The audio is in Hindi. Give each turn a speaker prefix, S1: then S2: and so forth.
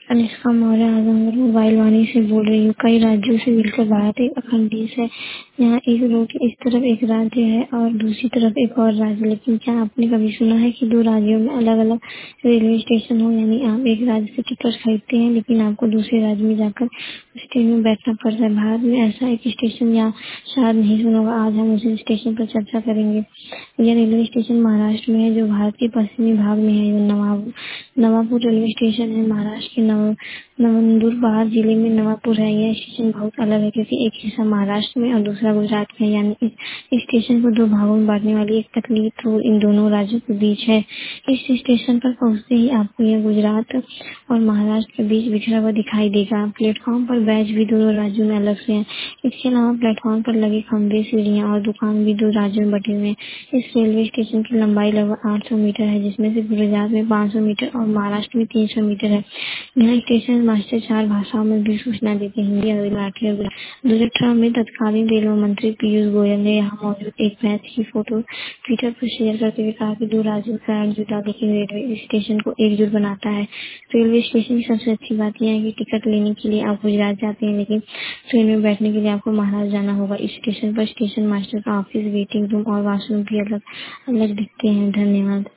S1: अनुष्का मौर्य आजमगढ़ मोबाइल वाणी से बोल रही हूँ। कई राज्यों से मिलकर भारत एक अखंड देश है। यहाँ एक रोड इस तरफ एक राज्य है और दूसरी तरफ एक और राज्य। लेकिन क्या आपने कभी सुना है कि दो राज्यों में अलग अलग रेलवे स्टेशन हो? यानी आप एक राज्य से टिकट खरीदते हैं लेकिन आपको दूसरे राज्य में जाकर उस ट्रेन में बैठना पड़ता है। भारत में ऐसा एक स्टेशन या शायद नहीं सुना होगा। आज हम उसी स्टेशन पर चर्चा करेंगे। यह रेलवे स्टेशन महाराष्ट्र में है, जो भारत के पश्चिमी भाग में है। यह नवापुर रेलवे स्टेशन है। महाराष्ट्र के नंदुरबार जिले में नवापुर है। यह स्टेशन बहुत अलग है क्योंकि एक हिस्सा महाराष्ट्र में और दूसरा गुजरात में है। यानी इस स्टेशन को दो भागों में बांटने वाली एक पतली रोड इन दोनों राज्यों के बीच है। इस स्टेशन पर पहुंचते ही आपको यह गुजरात और महाराष्ट्र के बीच बिखरा हुआ दिखाई देगा। प्लेटफॉर्म पर बैच भी दोनों राज्यों में अलग से हैं। इसके अलावा प्लेटफॉर्म पर लगे खंभे, सीढ़ियां और दुकान भी दो राज्यों में बटे हुए हैं। इस रेलवे स्टेशन की लंबाई लगभग 800 मीटर है, जिसमें से गुजरात में 500 मीटर और महाराष्ट्र में 300 मीटर है। यहाँ स्टेशन मास्टर 4 भाषाओं में भी सूचना देते हैं: हिंदी, अंग्रेजी, मराठी और गुजराती। 2018 में तत्कालीन रेलवे मंत्री पीयूष गोयल ने यहाँ मौजूद एक मैच की फोटो ट्विटर पर शेयर करते हुए कहा कि दो राज्यों का जुदा लेकिन रेलवे इस स्टेशन को एकजुट बनाता है। रेलवे स्टेशन की सबसे अच्छी बात यह है कि टिकट लेने के लिए आप गुजरात जाते हैं लेकिन ट्रेन में बैठने के लिए आपको महाराष्ट्र जाना होगा। इस स्टेशन पर स्टेशन मास्टर का ऑफिस, वेटिंग रूम और वॉशरूम भी अलग अलग दिखते हैं। धन्यवाद।